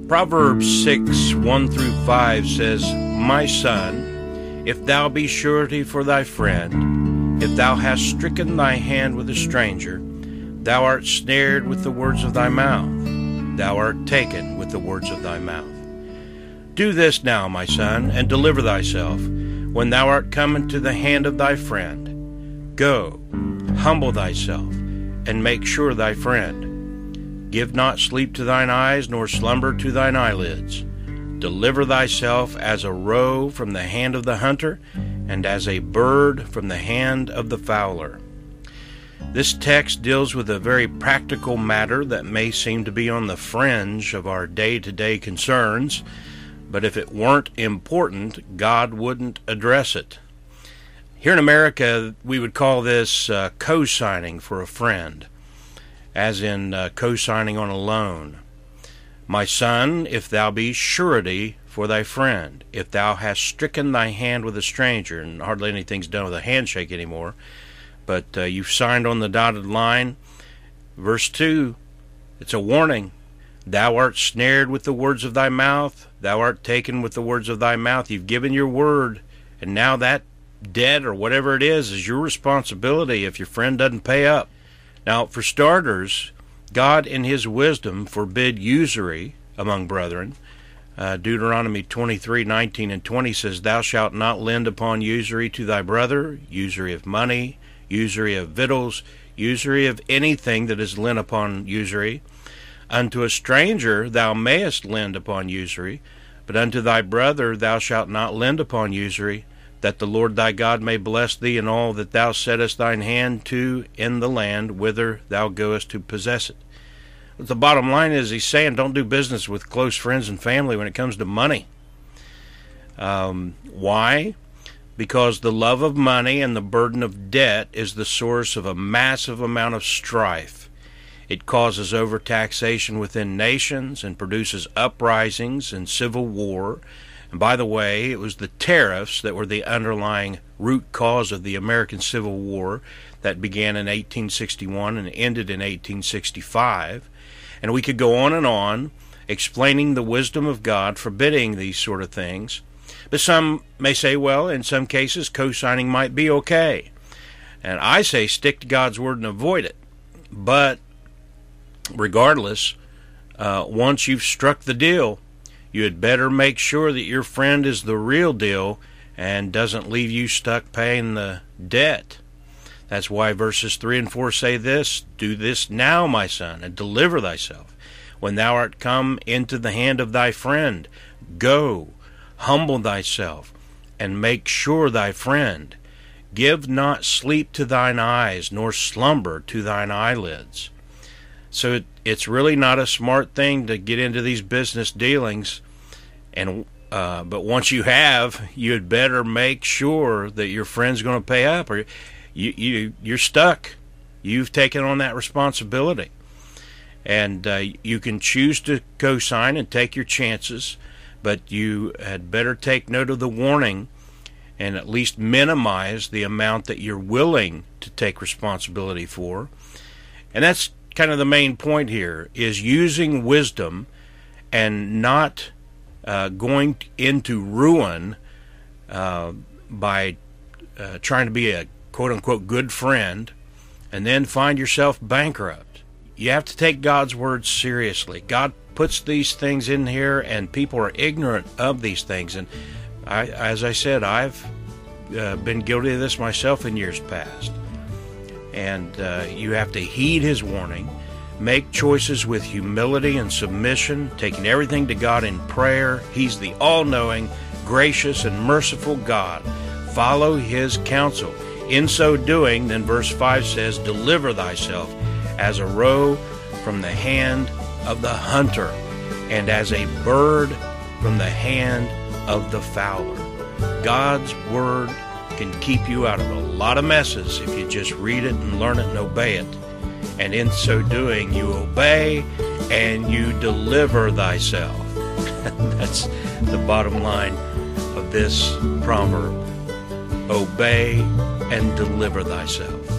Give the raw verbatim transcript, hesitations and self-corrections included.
Proverbs six, one through five says, My son, if thou be surety for thy friend, if thou hast stricken thy hand with a stranger, thou art snared with the words of thy mouth, thou art taken with the words of thy mouth. Do this now, my son, and deliver thyself, when thou art come into the hand of thy friend. Go, humble thyself, and make sure thy friend. Give not sleep to thine eyes, nor slumber to thine eyelids. Deliver thyself as a roe from the hand of the hunter, and as a bird from the hand of the fowler. This text deals with a very practical matter that may seem to be on the fringe of our day-to-day concerns, but if it weren't important, God wouldn't address it. Here in America, we would call this uh, co-signing for a friend, as in uh, co-signing on a loan. My son, if thou be surety for thy friend, if thou hast stricken thy hand with a stranger, and hardly anything's done with a handshake anymore, but uh, you've signed on the dotted line. Verse two, it's a warning. Thou art snared with the words of thy mouth, thou art taken with the words of thy mouth. You've given your word, and now that debt or whatever it is is your responsibility if your friend doesn't pay up. Now, for starters, God in his wisdom forbid usury among brethren. Uh, Deuteronomy twenty-three, nineteen and twenty says, Thou shalt not lend upon usury to thy brother, usury of money, usury of victuals, usury of anything that is lent upon usury. Unto a stranger thou mayest lend upon usury, but unto thy brother thou shalt not lend upon usury, that the Lord thy God may bless thee in all that thou settest thine hand to in the land whither thou goest to possess it. But the bottom line is, he's saying don't do business with close friends and family when it comes to money. Um, why? Because the love of money and the burden of debt is the source of a massive amount of strife. It causes overtaxation within nations and produces uprisings and civil war. And by the way, it was the tariffs that were the underlying root cause of the American Civil War that began in eighteen sixty-one and ended in eighteen sixty-five. And we could go on and on explaining the wisdom of God forbidding these sort of things. But some may say, well, in some cases, co-signing might be okay. And I say stick to God's word and avoid it. But regardless, uh, once you've struck the deal, you had better make sure that your friend is the real deal and doesn't leave you stuck paying the debt. That's why verses three and four say this, Do this now, my son, and deliver thyself. When thou art come into the hand of thy friend, go, humble thyself, and make sure thy friend. Give not sleep to thine eyes, nor slumber to thine eyelids. So it, it's really not a smart thing to get into these business dealings, and uh, but once you have, you had better make sure that your friend's going to pay up, or you, you, you're stuck. You've taken on that responsibility. And uh, you can choose to co-sign and take your chances, but you had better take note of the warning and at least minimize the amount that you're willing to take responsibility for. And that's kind of the main point here, is using wisdom and not uh, going into ruin uh, by uh, trying to be a quote-unquote good friend and then find yourself bankrupt. You have to take God's word seriously. God puts these things in here, and people are ignorant of these things. And I, as I said, I've uh, been guilty of this myself in years past. And uh, you have to heed his warning, make choices with humility and submission, taking everything to God in prayer. He's the all-knowing, gracious, and merciful God. Follow his counsel. In so doing, then verse five says, deliver thyself as a roe from the hand of the hunter, and as a bird from the hand of the fowler. God's word can keep you out of a lot of messes if you just read it and learn it and obey it. And in so doing, you obey and you deliver thyself. That's the bottom line of this proverb. Obey and deliver thyself.